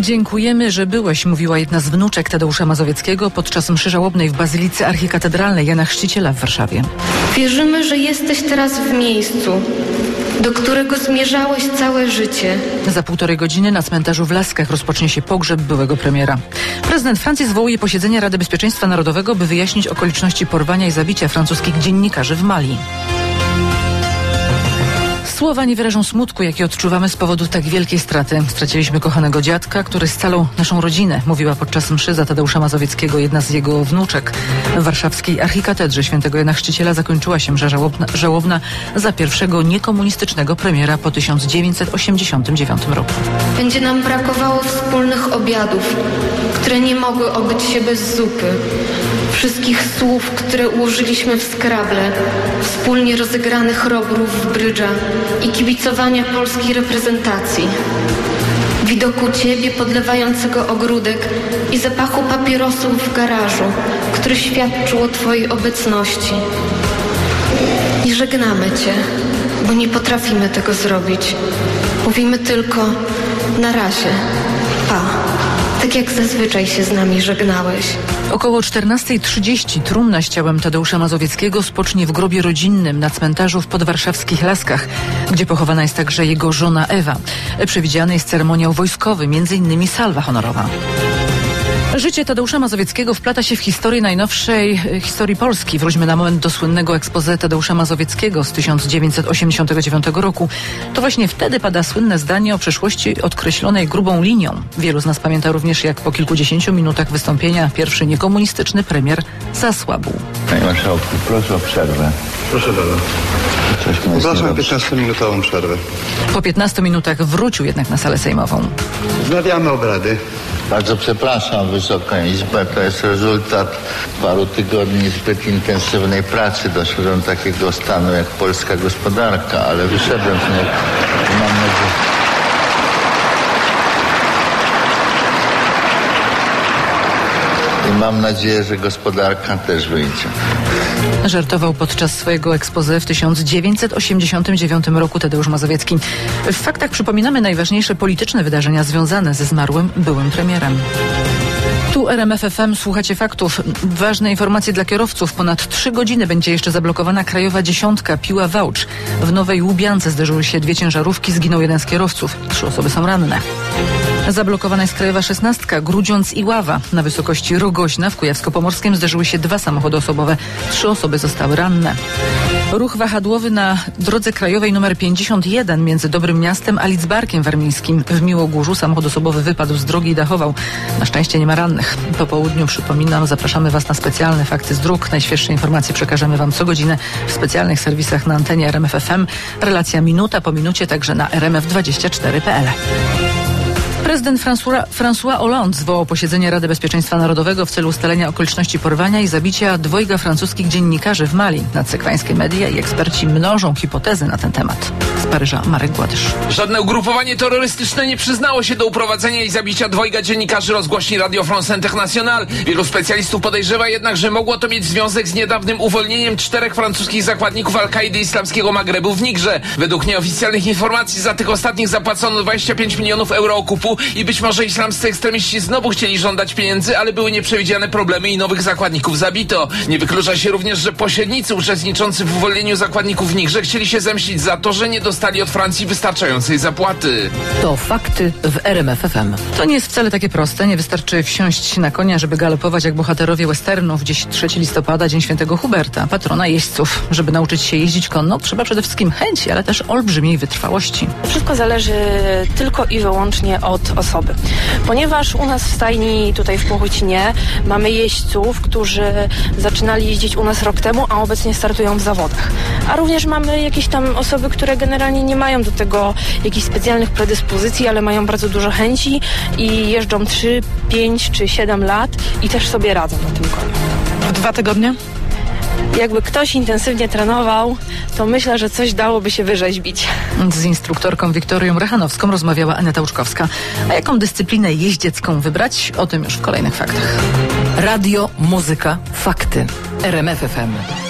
Dziękujemy, że byłeś, mówiła jedna z wnuczek Tadeusza Mazowieckiego podczas mszy żałobnej w Bazylice Archikatedralnej Jana Chrzciciela w Warszawie. Wierzymy, że jesteś teraz w miejscu, do którego zmierzałeś całe życie. Za 1,5 godziny na cmentarzu w Laskach rozpocznie się pogrzeb byłego premiera. Prezydent Francji zwołuje posiedzenie Rady Bezpieczeństwa Narodowego, by wyjaśnić okoliczności porwania i zabicia francuskich dziennikarzy w Mali. Słowa nie wyrażą smutku, jaki odczuwamy z powodu tak wielkiej straty. Straciliśmy kochanego dziadka, który scalał naszą rodzinę, mówiła podczas mszy za Tadeusza Mazowieckiego jedna z jego wnuczek. W warszawskiej Archikatedrze Świętego Jana Chrzciciela zakończyła się msza żałobna za pierwszego niekomunistycznego premiera po 1989 roku. Będzie nam brakowało wspólnych obiadów, które nie mogły obyć się bez zupy. Wszystkich słów, które ułożyliśmy w Scrabble, wspólnie rozegranych robrów w brydża i kibicowania polskiej reprezentacji. Widoku ciebie podlewającego ogródek i zapachu papierosów w garażu, który świadczył o twojej obecności. I żegnamy cię, bo nie potrafimy tego zrobić. Mówimy tylko na razie, pa. Tak jak zazwyczaj się z nami żegnałeś. Około 14:30 trumna z ciałem Tadeusza Mazowieckiego spocznie w grobie rodzinnym na cmentarzu w podwarszawskich Laskach, gdzie pochowana jest także jego żona Ewa. Przewidziany jest ceremoniał wojskowy, m.in. salwa honorowa. Życie Tadeusza Mazowieckiego wplata się w historię najnowszej historii Polski. Wróćmy na moment do słynnego exposé Tadeusza Mazowieckiego z 1989 roku. To właśnie wtedy pada słynne zdanie o przeszłości odkreślonej grubą linią. Wielu z nas pamięta również, jak po kilkudziesięciu minutach wystąpienia pierwszy niekomunistyczny premier zasłabł. Panie marszałku, proszę o przerwę. Proszę bardzo. Ogłaszam 15-minutową przerwę. Po 15 minutach wrócił jednak na salę sejmową. Wznawiamy obrady. Bardzo przepraszam Wysoką Izbę, to jest rezultat paru tygodni zbyt intensywnej pracy. Doszedłem do takiego stanu jak polska gospodarka, ale wyszedłem z niej. Mam nadzieję, że gospodarka też wyjdzie. Żartował podczas swojego exposé w 1989 roku Tadeusz Mazowiecki. W faktach przypominamy najważniejsze polityczne wydarzenia związane ze zmarłym byłym premierem. Tu RMF FM, słuchacie faktów. Ważne informacje dla kierowców. Ponad 3 godziny będzie jeszcze zablokowana krajowa 10 Piła-Wałcz. W Nowej Łubiance zderzyły się 2 ciężarówki, zginął 1 z kierowców. 3 osoby są ranne. Zablokowana jest krajowa 16 Grudziądz i Ława. Na wysokości Rogoźna w Kujawsko-Pomorskiem zderzyły się 2 samochody osobowe. 3 osoby zostały ranne. Ruch wahadłowy na drodze krajowej nr 51 między Dobrym Miastem a Lidzbarkiem Warmińskim. W Miłogórzu samochód osobowy wypadł z drogi i dachował. Na szczęście nie ma rannych. Po południu, przypominam, zapraszamy Was na specjalne fakty z dróg. Najświeższe informacje przekażemy Wam co godzinę w specjalnych serwisach na antenie RMF FM. Relacja minuta po minucie także na rmf24.pl. Prezydent François Hollande zwołał posiedzenie Rady Bezpieczeństwa Narodowego w celu ustalenia okoliczności porwania i zabicia 2 francuskich dziennikarzy w Mali. Nadsekwańskie media i eksperci mnożą hipotezy na ten temat. Z Paryża Marek Gładysz. Żadne ugrupowanie terrorystyczne nie przyznało się do uprowadzenia i zabicia 2 dziennikarzy rozgłośni Radio France International. Wielu specjalistów podejrzewa jednak, że mogło to mieć związek z niedawnym uwolnieniem 4 francuskich zakładników Al-Kaidy Islamskiego Magrebu w Nigrze. Według nieoficjalnych informacji za tych ostatnich zapłacono 25 milionów euro okupu i być może islamscy ekstremiści znowu chcieli żądać pieniędzy, ale były nieprzewidziane problemy i nowych zakładników zabito. Nie wyklucza się również, że pośrednicy uczestniczący w uwolnieniu zakładników w Nigrze chcieli się zemścić za to, że nie dostali od Francji wystarczającej zapłaty. To fakty w RMF FM. To nie jest wcale takie proste. Nie wystarczy wsiąść na konia, żeby galopować jak bohaterowie westernów. Dziś 3 listopada, Dzień Świętego Huberta, patrona jeźdźców. Żeby nauczyć się jeździć konno, trzeba przede wszystkim chęci, ale też olbrzymiej wytrwałości. Wszystko zależy tylko i wyłącznie od osoby. Ponieważ u nas w stajni tutaj w Płochocinie mamy jeźdźców, którzy zaczynali jeździć u nas rok temu, a obecnie startują w zawodach. A również mamy jakieś tam osoby, które generalnie nie mają do tego jakichś specjalnych predyspozycji, ale mają bardzo dużo chęci i jeżdżą 3, 5 czy 7 lat i też sobie radzą na tym koniu. W 2 tygodnie? Jakby ktoś intensywnie trenował, to myślę, że coś dałoby się wyrzeźbić. Z instruktorką Wiktorią Rachanowską rozmawiała Aneta Łuczkowska. A jaką dyscyplinę jeździecką wybrać? O tym już w kolejnych faktach. Radio, muzyka, fakty. RMF FM.